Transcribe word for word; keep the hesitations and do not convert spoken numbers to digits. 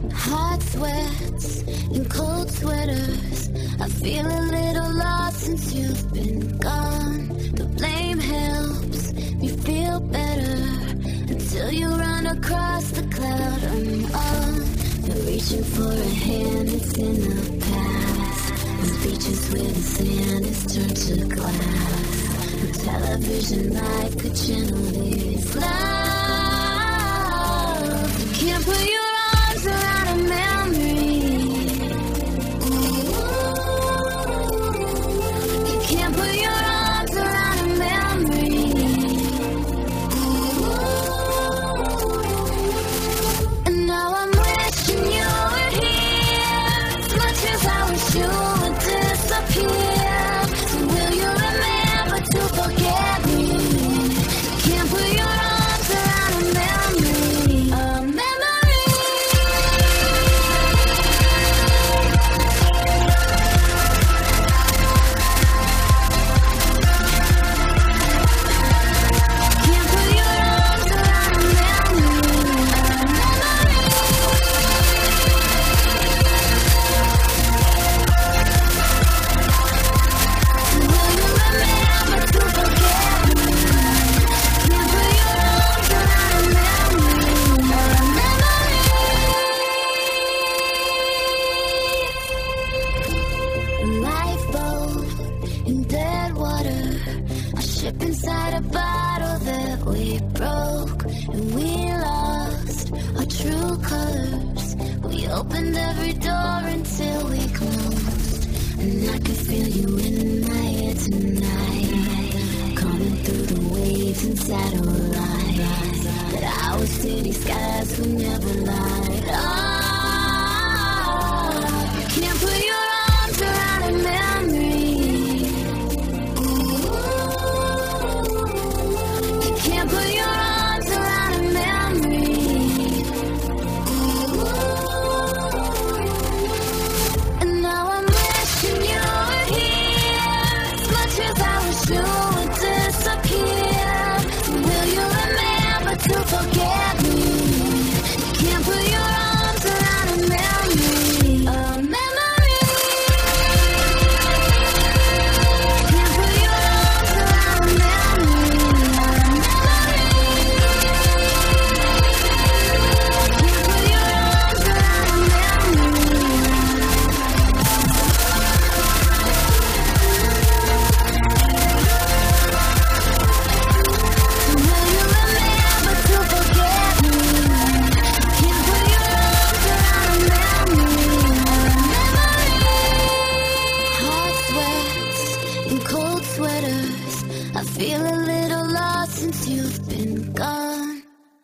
Hot sweats and cold sweaters. I feel a little lost since you've been gone. The blame helps me feel better until you run across the cloud I'm on. You're reaching for a hand that's in the past. The beaches where the sand is turned to glass. The television light could channel this love. You can't put your arms around a memory. You can't put your arms around a memory. And now I'm wishing you were here, as much as I wish you would disappear. So will you remember to forget me? You can't put your arms around a memory. A memory. Can't put your arms around a memory. A memory. Will you remember to forget me? Can't put your arms around a memory. A memory. Lifeboat in dead water, a ship inside a bottle that we broke, and we lost our true colors. We opened every door until we closed, and I can feel you in my ear tonight, coming through the waves and satellites. That our city skies will never light. Oh, you can't put your arms around a memory. You can't put your arms around a memory. And now I'm wishing you were here, as much as I wish you would disappear. Will you remember to forget me? You can't put your arms around a memory. A memory. Can't put your arms around a memory. A memory. Can't put your arms around a memory. Will you remember to forget me? Can't put your arms around a memory. A memory. Hot sweats and cold sweaters. I feel a little lost since you've been gone.